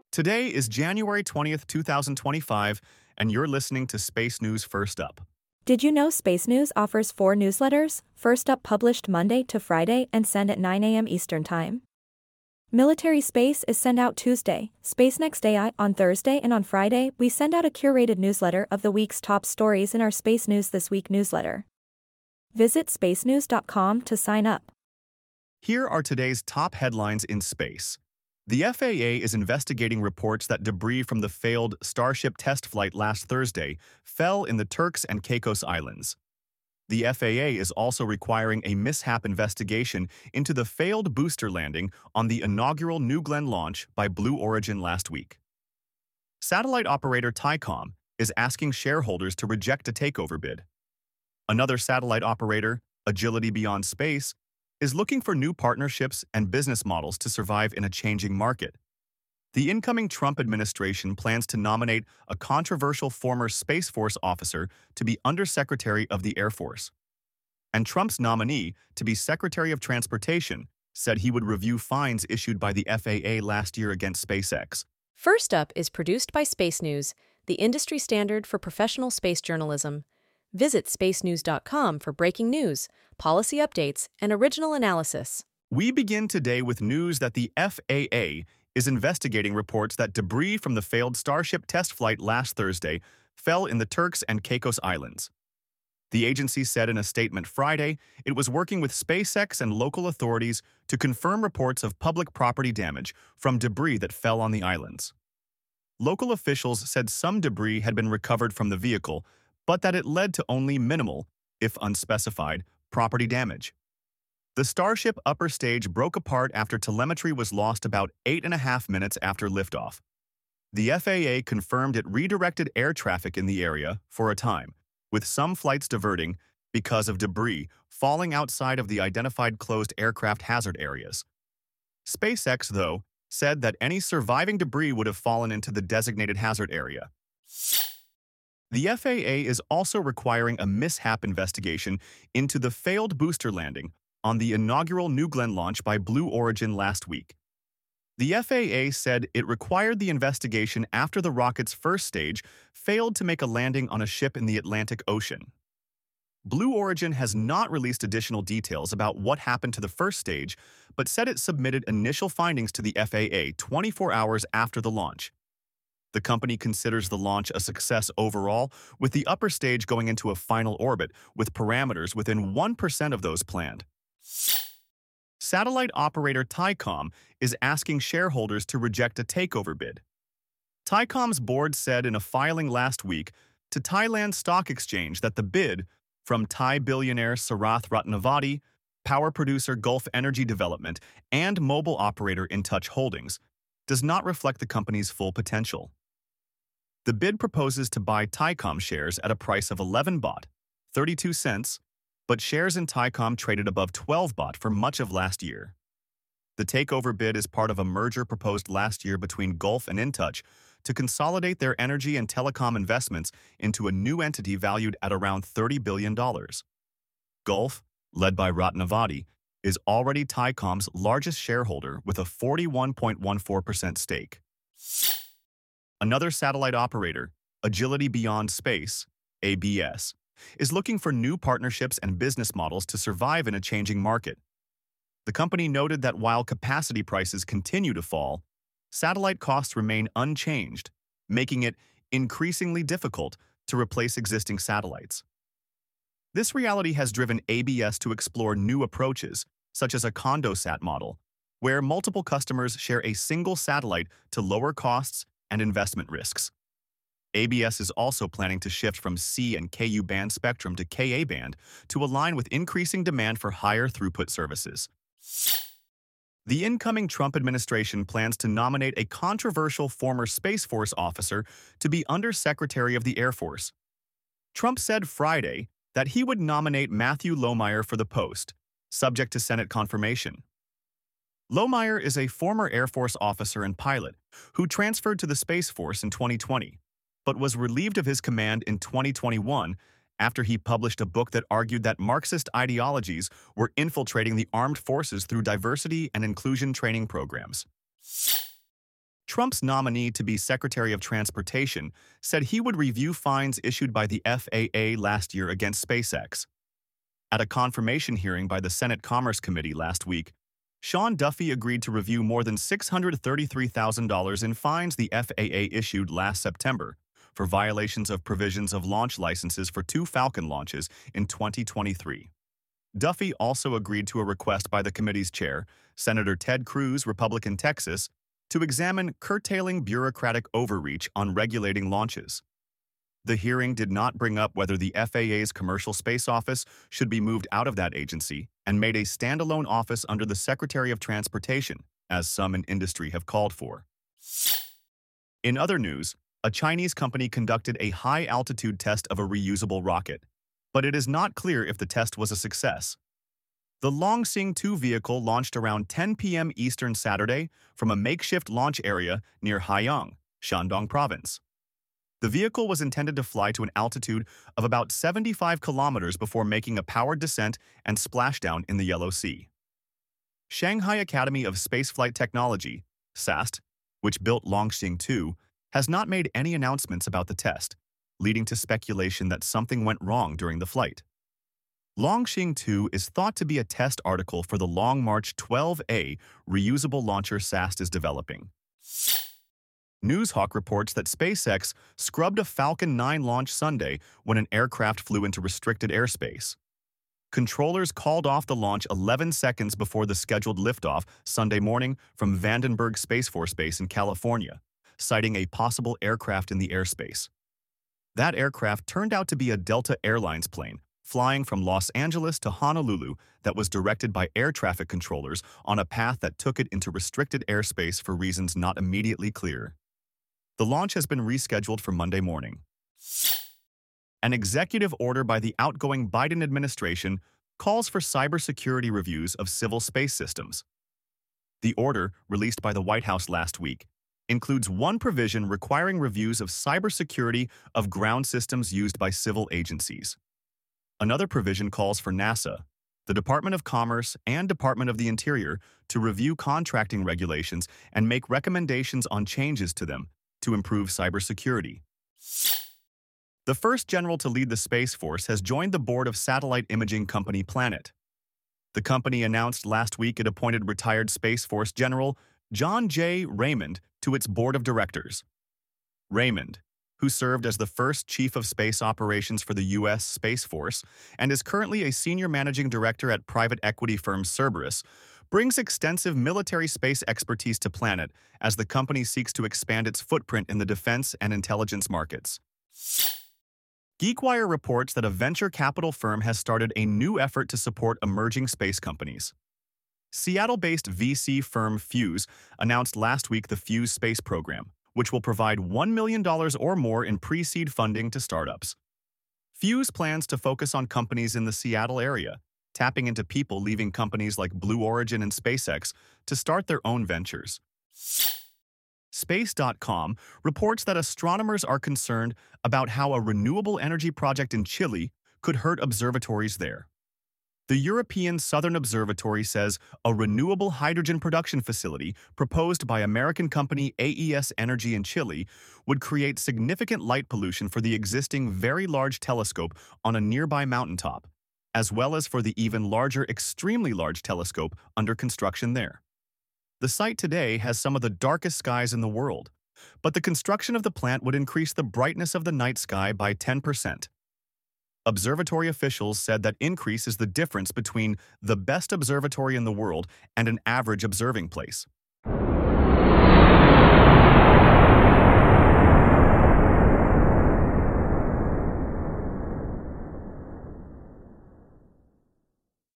Today is January 20th, 2025, and you're listening to Space News First Up. Did you know Space News offers 4 newsletters, First Up published Monday to Friday and sent at 9 a.m. Eastern Time? Military Space is sent out Tuesday, Space Next AI on Thursday, and on Friday we send out a curated newsletter of the week's top stories in our Space News This Week newsletter. Visit spacenews.com to sign up. Here are today's top headlines in space. The FAA is investigating reports that debris from the failed Starship test flight last Thursday fell in the Turks and Caicos Islands. The FAA is also requiring a mishap investigation into the failed booster landing on the inaugural New Glenn launch by Blue Origin last week. Satellite operator Thaicom is asking shareholders to reject a takeover bid. Another satellite operator, Agility Beyond Space, is looking for new partnerships and business models to survive in a changing market. The incoming Trump administration plans to nominate a controversial former Space Force officer to be Undersecretary of the Air Force. And Trump's nominee to be Secretary of Transportation said he would review fines issued by the FAA last year against SpaceX. First Up is produced by Space News, the industry standard for professional space journalism. Visit spacenews.com for breaking news, policy updates, and original analysis. We begin today with news that the FAA is investigating reports that debris from the failed Starship test flight last Thursday fell in the Turks and Caicos Islands. The agency said in a statement Friday it was working with SpaceX and local authorities to confirm reports of public property damage from debris that fell on the islands. Local officials said some debris had been recovered from the vehicle, but that it led to only minimal, if unspecified, property damage. The Starship upper stage broke apart after telemetry was lost about 8.5 minutes after liftoff. The FAA confirmed it redirected air traffic in the area for a time, with some flights diverting because of debris falling outside of the identified closed aircraft hazard areas. SpaceX, though, said that any surviving debris would have fallen into the designated hazard area. The FAA is also requiring a mishap investigation into the failed booster landing on the inaugural New Glenn launch by Blue Origin last week. The FAA said it required the investigation after the rocket's first stage failed to make a landing on a ship in the Atlantic Ocean. Blue Origin has not released additional details about what happened to the first stage, but said it submitted initial findings to the FAA 24 hours after the launch. The company considers the launch a success overall, with the upper stage going into a final orbit with parameters within 1% of those planned. Satellite operator Thaicom is asking shareholders to reject a takeover bid. Thaicom's board said in a filing last week to Thailand Stock Exchange that the bid from Thai billionaire Sarath Ratnavati, power producer Gulf Energy Development, and mobile operator InTouch Holdings does not reflect the company's full potential. The bid proposes to buy Thaicom shares at a price of 11 baht, 32 cents, but shares in Thaicom traded above 12 baht for much of last year. The takeover bid is part of a merger proposed last year between Gulf and InTouch to consolidate their energy and telecom investments into a new entity valued at around $30 billion. Gulf, led by Ratnavati, is already Thaicom's largest shareholder with a 41.14% stake. Another satellite operator, Agility Beyond Space, ABS, is looking for new partnerships and business models to survive in a changing market. The company noted that while capacity prices continue to fall, satellite costs remain unchanged, making it increasingly difficult to replace existing satellites. This reality has driven ABS to explore new approaches, such as a CondoSat model, where multiple customers share a single satellite to lower costs and investment risks. ABS is also planning to shift from C and Ku band spectrum to Ka band to align with increasing demand for higher throughput services. The incoming Trump administration plans to nominate a controversial former Space Force officer to be Undersecretary of the Air Force. Trump said Friday that he would nominate Matthew Lohmeier for the post, subject to Senate confirmation. Lohmeier is a former Air Force officer and pilot who transferred to the Space Force in 2020. But was relieved of his command in 2021 after he published a book that argued that Marxist ideologies were infiltrating the armed forces through diversity and inclusion training programs. Trump's nominee to be Secretary of Transportation said he would review fines issued by the FAA last year against SpaceX. At a confirmation hearing by the Senate Commerce Committee last week, Sean Duffy agreed to review more than $633,000 in fines the FAA issued last September for violations of provisions of launch licenses for 2 Falcon launches in 2023. Duffy also agreed to a request by the committee's chair, Senator Ted Cruz, Republican Texas, to examine curtailing bureaucratic overreach on regulating launches. The hearing did not bring up whether the FAA's Commercial Space Office should be moved out of that agency and made a standalone office under the Secretary of Transportation, as some in industry have called for. In other news, a Chinese company conducted a high-altitude test of a reusable rocket, but it is not clear if the test was a success. The Longxing 2 vehicle launched around 10 p.m. Eastern Saturday from a makeshift launch area near Haiyang, Shandong Province. The vehicle was intended to fly to an altitude of about 75 kilometers before making a powered descent and splashdown in the Yellow Sea. Shanghai Academy of Spaceflight Technology, SAST, which built Longxing 2, has not made any announcements about the test, leading to speculation that something went wrong during the flight. Longxing 2 is thought to be a test article for the Long March 12A reusable launcher SAST is developing. Newshawk reports that SpaceX scrubbed a Falcon 9 launch Sunday when an aircraft flew into restricted airspace. Controllers called off the launch 11 seconds before the scheduled liftoff Sunday morning from Vandenberg Space Force Base in California, citing a possible aircraft in the airspace. That aircraft turned out to be a Delta Airlines plane, flying from Los Angeles to Honolulu that was directed by air traffic controllers on a path that took it into restricted airspace for reasons not immediately clear. The launch has been rescheduled for Monday morning. An executive order by the outgoing Biden administration calls for cybersecurity reviews of civil space systems. The order, released by the White House last week, includes one provision requiring reviews of cybersecurity of ground systems used by civil agencies. Another provision calls for NASA, the Department of Commerce, and Department of the Interior to review contracting regulations and make recommendations on changes to them to improve cybersecurity. The first general to lead the Space Force has joined the board of satellite imaging company Planet. The company announced last week it appointed retired Space Force General John J. Raymond to its board of directors. Raymond, who served as the first Chief of Space Operations for the U.S. Space Force and is currently a senior managing director at private equity firm Cerberus, brings extensive military space expertise to Planet as the company seeks to expand its footprint in the defense and intelligence markets. GeekWire reports that a venture capital firm has started a new effort to support emerging space companies. Seattle-based VC firm Fuse announced last week the Fuse Space Program, which will provide $1 million or more in pre-seed funding to startups. Fuse plans to focus on companies in the Seattle area, tapping into people leaving companies like Blue Origin and SpaceX to start their own ventures. Space.com reports that astronomers are concerned about how a renewable energy project in Chile could hurt observatories there. The European Southern Observatory says a renewable hydrogen production facility proposed by American company AES Energy in Chile would create significant light pollution for the existing Very Large Telescope on a nearby mountaintop, as well as for the even larger Extremely Large Telescope under construction there. The site today has some of the darkest skies in the world, but the construction of the plant would increase the brightness of the night sky by 10%. Observatory officials said that increase is the difference between the best observatory in the world and an average observing place.